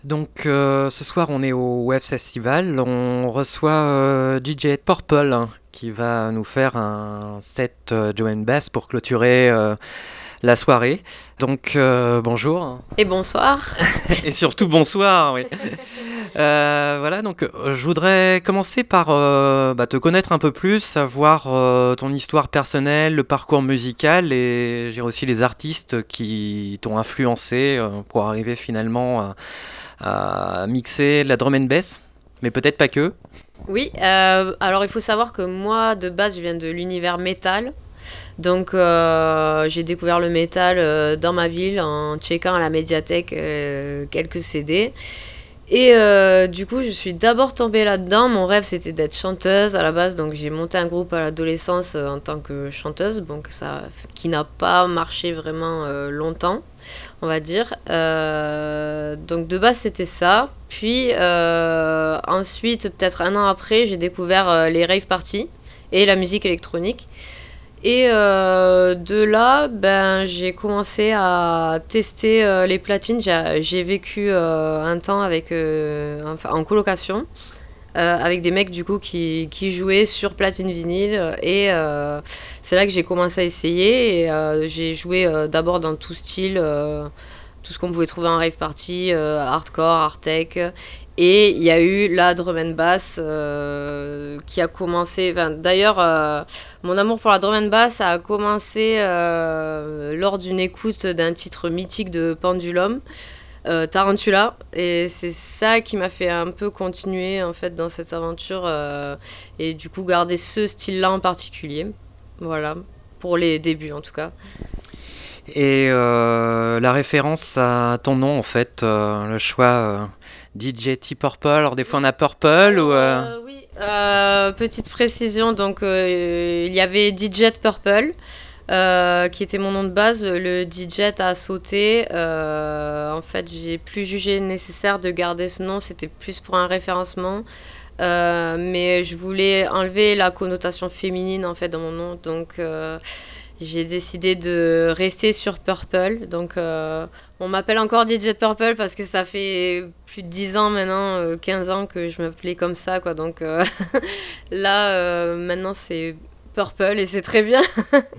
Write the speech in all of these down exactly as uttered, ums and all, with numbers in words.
Donc euh, ce soir on est au Wave Festival, on reçoit euh, D J Purple hein, qui va nous faire un set euh, drum and bass pour clôturer euh, la soirée. Donc euh, bonjour Et bonsoir. et surtout bonsoir. Oui. Euh, voilà, donc euh, je voudrais commencer par euh, bah, te connaître un peu plus, savoir euh, ton histoire personnelle, le parcours musical et j'ai aussi les artistes qui t'ont influencé euh, pour arriver finalement à à mixer de la drum and bass, mais peut-être pas que. Oui, euh, alors il faut savoir que moi, de base, je viens de l'univers métal. Donc euh, j'ai découvert le métal euh, dans ma ville en checkant à la médiathèque euh, quelques C D. Et euh, du coup, je suis d'abord tombée là-dedans. Mon rêve, c'était d'être chanteuse à la base. Donc j'ai monté un groupe à l'adolescence euh, en tant que chanteuse, donc ça, qui n'a pas marché vraiment euh, longtemps, on va dire. Euh, donc de base, c'était ça. Puis euh, ensuite, peut-être un an après, j'ai découvert euh, les rave parties et la musique électronique. Et euh, de là, ben, j'ai commencé à tester euh, les platines. J'ai, j'ai vécu euh, un temps avec, euh, enfin, en colocation euh, avec des mecs du coup qui, qui jouaient sur platine vinyle. Et euh, c'est là que j'ai commencé à essayer. Et euh, j'ai joué euh, d'abord dans tout style. Euh, tout ce qu'on pouvait trouver en rave party, euh, hardcore, hard tech. Et il y a eu la drum and bass euh, qui a commencé. D'ailleurs, euh, mon amour pour la drum and bass a commencé euh, lors d'une écoute d'un titre mythique de Pendulum, euh, Tarantula. Et c'est ça qui m'a fait un peu continuer en fait dans cette aventure euh, et du coup garder ce style-là en particulier. Voilà, pour les débuts en tout cas. Et euh, la référence à ton nom, en fait, euh, le choix euh, D J T Purple, alors des fois on a Purple ou... Alors euh, euh, oui, euh, petite précision, donc euh, il y avait D J Purple, euh, qui était mon nom de base. Le D J a sauté. Euh, en fait, j'ai plus jugé nécessaire de garder ce nom. C'était plus pour un référencement. Euh, mais je voulais enlever la connotation féminine en fait dans mon nom. Donc euh, j'ai décidé de rester sur Purple. Donc euh, on m'appelle encore D J Purple parce que ça fait plus de dix ans maintenant, euh, quinze ans que je m'appelais comme ça, quoi. Donc euh, là, euh, maintenant, c'est Purple et c'est très bien.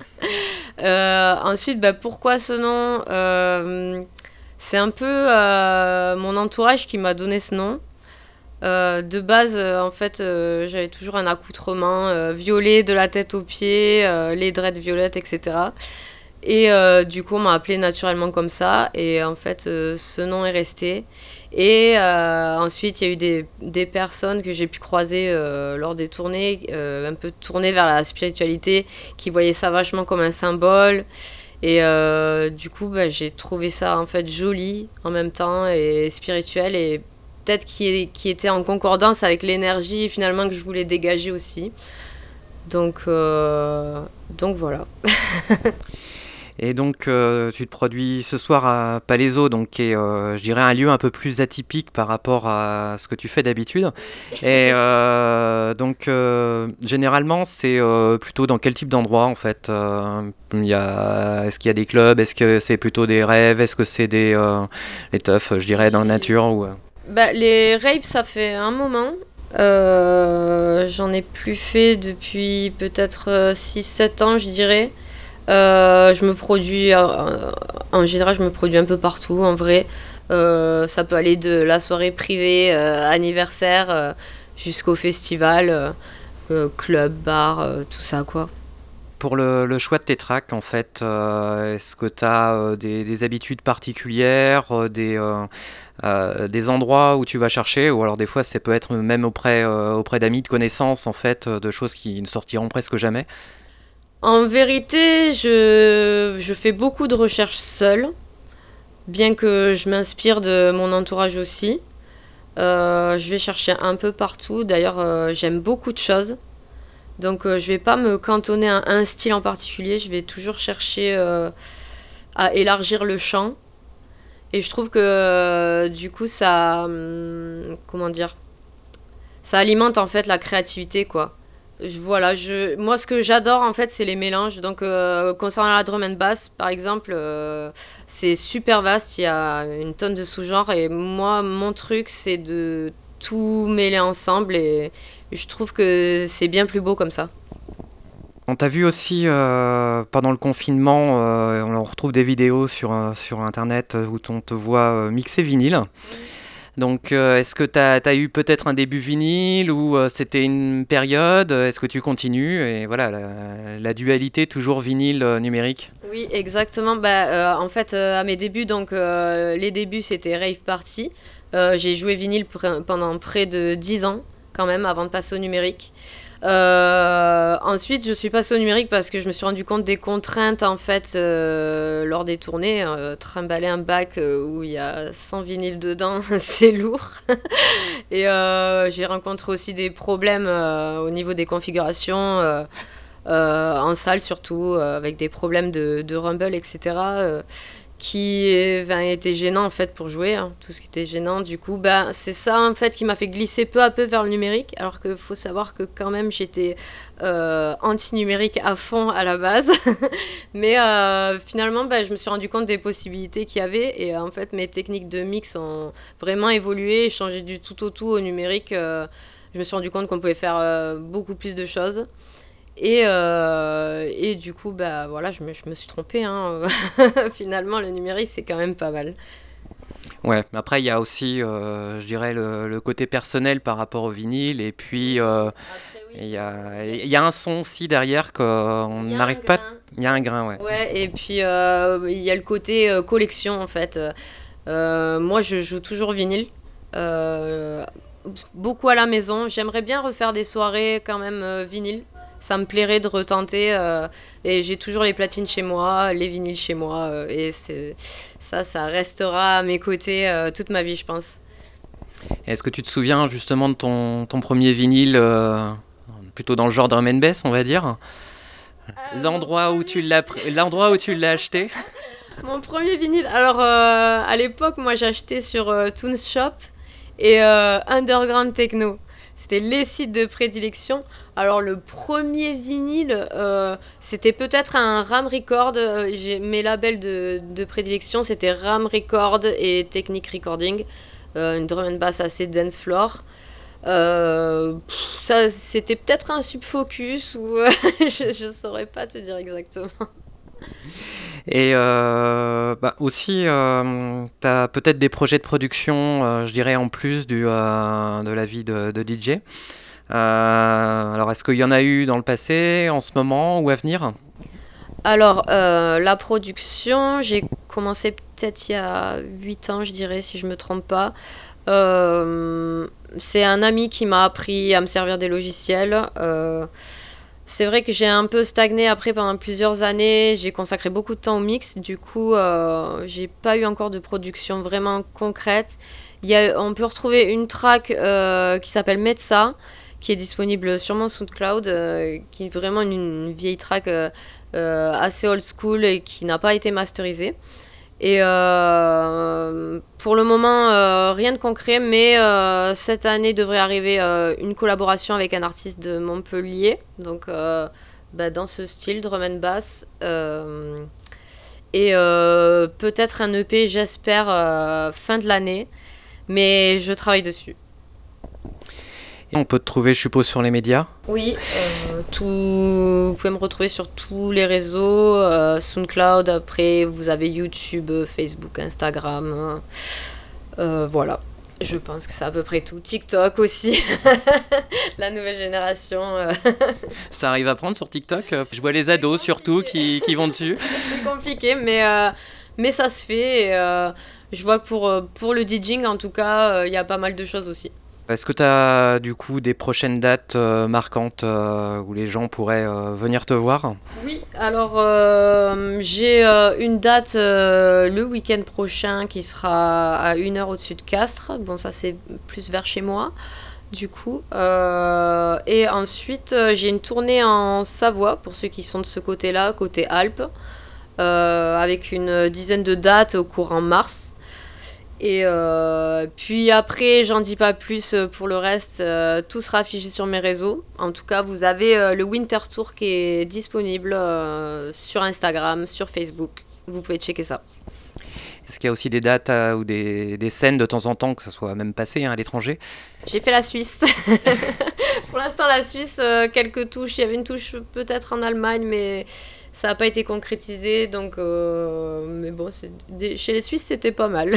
Euh, ensuite, bah, pourquoi ce nom Euh, C'est un peu euh, mon entourage qui m'a donné ce nom. Euh, de base, euh, en fait, euh, j'avais toujours un accoutrement euh, violet de la tête aux pieds, euh, les dreads violettes, et cetera. Et euh, du coup, on m'a appelé naturellement comme ça. Et en fait, euh, ce nom est resté. Et euh, ensuite, il y a eu des, des personnes que j'ai pu croiser euh, lors des tournées, euh, un peu tournées vers la spiritualité, qui voyaient ça vachement comme un symbole. Et euh, du coup, bah, j'ai trouvé ça en fait joli en même temps et spirituel. Et peut-être qui, qui était en concordance avec l'énergie finalement que je voulais dégager aussi. Donc, euh, donc voilà. Et donc euh, tu te produis ce soir à Palaiso, donc qui est, euh, je dirais, un lieu un peu plus atypique par rapport à ce que tu fais d'habitude. Et euh, donc euh, généralement c'est euh, plutôt dans quel type d'endroit en fait euh, il y a, est-ce qu'il y a des clubs, est-ce que c'est plutôt des rêves, est-ce que c'est des euh, les teufs, je dirais, dans la nature ou... euh, Bah, les raves, ça fait un moment. Euh, j'en ai plus fait depuis peut-être six sept ans, je dirais. Euh, je me produis, euh, en général, je me produis un peu partout, en vrai. Euh, ça peut aller de la soirée privée, euh, anniversaire, euh, jusqu'au festival, euh, euh, club, bar, euh, tout ça, quoi. Pour le, le choix de tes tracks, en fait, euh, est-ce que tu as des, des habitudes particulières, euh, des, euh, euh, des endroits où tu vas chercher, ou alors des fois ça peut être même auprès, euh, auprès d'amis, de connaissances, en fait, euh, de choses qui ne sortiront presque jamais. En vérité, je, je fais beaucoup de recherches seule, bien que je m'inspire de mon entourage aussi. Euh, je vais chercher un peu partout. D'ailleurs, euh, j'aime beaucoup de choses. Donc, euh, je vais pas me cantonner à un style en particulier. Je vais toujours chercher euh, à élargir le champ. Et je trouve que euh, du coup, ça, hum, comment dire, ça alimente en fait la créativité, quoi. Je, voilà, je, moi ce que j'adore en fait c'est les mélanges. Donc euh, concernant la drum and bass par exemple, euh, c'est super vaste, il y a une tonne de sous-genres et moi mon truc c'est de tout mêler ensemble et je trouve que c'est bien plus beau comme ça. On t'a vu aussi euh, pendant le confinement, euh, on retrouve des vidéos sur, euh, sur internet euh, où on te voit euh, mixer vinyle. Donc, euh, est-ce que tu as eu peut-être un début vinyle ou euh, c'était une période? Est-ce que tu continues? Et voilà, la, la dualité toujours vinyle euh, numérique. Oui, exactement. Bah, euh, en fait, euh, à mes débuts, donc euh, les débuts c'était rave party. Euh, j'ai joué vinyle pr- pendant près de dix ans quand même avant de passer au numérique. Euh, ensuite, je suis passée au numérique parce que je me suis rendu compte des contraintes en fait euh, lors des tournées. Euh, trimballer un bac euh, où il y a cent vinyles dedans, c'est lourd. Et euh, j'ai rencontré aussi des problèmes euh, au niveau des configurations. Euh, euh, en salle surtout, euh, avec des problèmes de, de rumble, et cetera, euh, qui ben, étaient gênants en fait pour jouer, hein, tout ce qui était gênant. Du coup, ben, c'est ça en fait qui m'a fait glisser peu à peu vers le numérique, alors qu'il faut savoir que quand même j'étais euh, anti-numérique à fond à la base. Mais euh, finalement, ben, je me suis rendu compte des possibilités qu'il y avait et euh, en fait mes techniques de mix ont vraiment évolué et changé du tout au tout au numérique. Euh, je me suis rendu compte qu'on pouvait faire euh, beaucoup plus de choses. Et, euh, et du coup, bah, voilà, je, me, je me suis trompée. Hein. Finalement, le numérique, c'est quand même pas mal. Ouais, mais après il y a aussi, euh, je dirais, le, le côté personnel par rapport au vinyle. Et puis, euh, Après, il oui. y a, il y a un son aussi derrière qu'on Il y a un n'arrive pas. grain. Il y a un grain, ouais. Ouais, et puis euh, il y a le côté euh, collection en fait. Euh, moi, je joue toujours vinyle. Euh, Beaucoup à la maison. J'aimerais bien refaire des soirées quand même euh, vinyle. Ça me plairait de retenter. Euh, et j'ai toujours les platines chez moi, les vinyles chez moi. Euh, et c'est, ça, ça restera à mes côtés euh, toute ma vie, je pense. Et est-ce que tu te souviens justement de ton, ton premier vinyle, euh, plutôt dans le genre drum and bass, on va dire? Euh, mon L'endroit où tu premier... l'as, pr- l'endroit où tu l'as acheté? Mon premier vinyle. Alors, euh, à l'époque, moi, j'achetais sur euh, Toons Shop et euh, Underground Techno. C'était les sites de prédilection. Alors, le premier vinyle, euh, c'était peut-être un Ram Record. Euh, J'ai, mes labels de, de prédilection, c'était Ram Record et Technic Recording. Euh, une drum and bass assez dance floor. Euh, pff, ça, c'était peut-être un Subfocus ou je, ne saurais pas te dire exactement. Et euh, bah aussi, euh, tu as peut-être des projets de production, euh, je dirais, en plus du, euh, de la vie de, de D J. Euh, alors, est-ce qu'il y en a eu dans le passé, en ce moment ou à venir? Alors, euh, la production, j'ai commencé peut-être il y a huit ans, je dirais, si je me trompe pas. Euh, c'est un ami qui m'a appris à me servir des logiciels. Euh, c'est vrai que j'ai un peu stagné après pendant plusieurs années. J'ai consacré beaucoup de temps au mix. Du coup, euh, j'ai pas eu encore de production vraiment concrète. Il y a, on peut retrouver une track euh, qui s'appelle Metsa, qui est disponible sur mon SoundCloud, euh, qui est vraiment une, une vieille track euh, euh, assez old school et qui n'a pas été masterisée. Et euh, pour le moment, euh, rien de concret, mais euh, cette année devrait arriver euh, une collaboration avec un artiste de Montpellier, donc euh, bah, dans ce style, drum and bass. Euh, et euh, peut-être un E P, j'espère, euh, fin de l'année, mais je travaille dessus. Et on peut te trouver, je suppose, sur les médias. Oui, euh, tout, vous pouvez me retrouver sur tous les réseaux, euh, SoundCloud, après vous avez YouTube, Facebook, Instagram, euh, euh, voilà. Je pense que c'est à peu près tout. TikTok aussi, la nouvelle génération. euh. Ça arrive à prendre sur TikTok? Je vois les ados surtout qui, qui vont dessus. C'est compliqué, mais, euh, mais ça se fait. Et, euh, je vois que pour, euh, pour le DJing, en tout cas, il euh, y a pas mal de choses aussi. Est-ce que tu as du coup des prochaines dates euh, marquantes euh, où les gens pourraient euh, venir te voir? Oui, alors euh, j'ai euh, une date euh, le week-end prochain qui sera à une heure au-dessus de Castres. Bon, ça c'est plus vers chez moi, du coup. Euh, et ensuite, euh, j'ai une tournée en Savoie pour ceux qui sont de ce côté-là, côté Alpes, euh, avec une dizaine de dates au courant mars. Et euh, puis après, j'en dis pas plus pour le reste. Euh, tout sera affiché sur mes réseaux. En tout cas, vous avez euh, le Winter Tour qui est disponible euh, sur Instagram, sur Facebook. Vous pouvez checker ça. Est-ce qu'il y a aussi des dates euh, ou des, des scènes de temps en temps, que ce soit même passé hein, à l'étranger? J'ai fait la Suisse. Pour l'instant, la Suisse, euh, quelques touches. Il y avait une touche peut-être en Allemagne, mais ça n'a pas été concrétisé. Donc, euh, mais bon, c'est, des, chez les Suisses, c'était pas mal.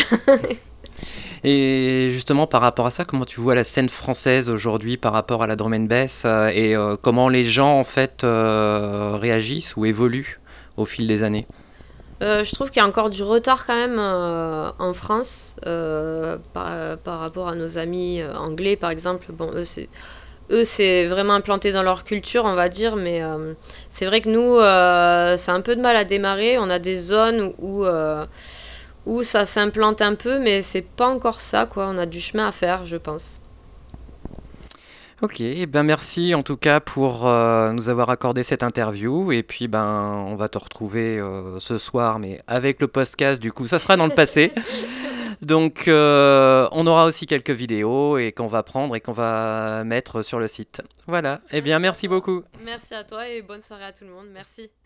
Et justement, par rapport à ça, comment tu vois la scène française aujourd'hui par rapport à la drum and bass euh, et euh, comment les gens en fait euh, réagissent ou évoluent au fil des années? Euh, je trouve qu'il y a encore du retard quand même euh, en France euh, par, par rapport à nos amis euh, anglais, par exemple. Bon, eux, c'est, eux, c'est vraiment implanté dans leur culture, on va dire, mais euh, c'est vrai que nous, euh, ça a un peu de mal à démarrer. On a des zones où, euh, où ça s'implante un peu, mais c'est pas encore ça, quoi. On a du chemin à faire, je pense. Ok, eh ben merci en tout cas pour euh, nous avoir accordé cette interview et puis ben on va te retrouver euh, ce soir mais avec le podcast du coup ça sera dans le passé. Donc euh, on aura aussi quelques vidéos et qu'on va prendre et qu'on va mettre sur le site. Voilà, eh bien merci beaucoup. Merci à toi et bonne soirée à tout le monde. Merci.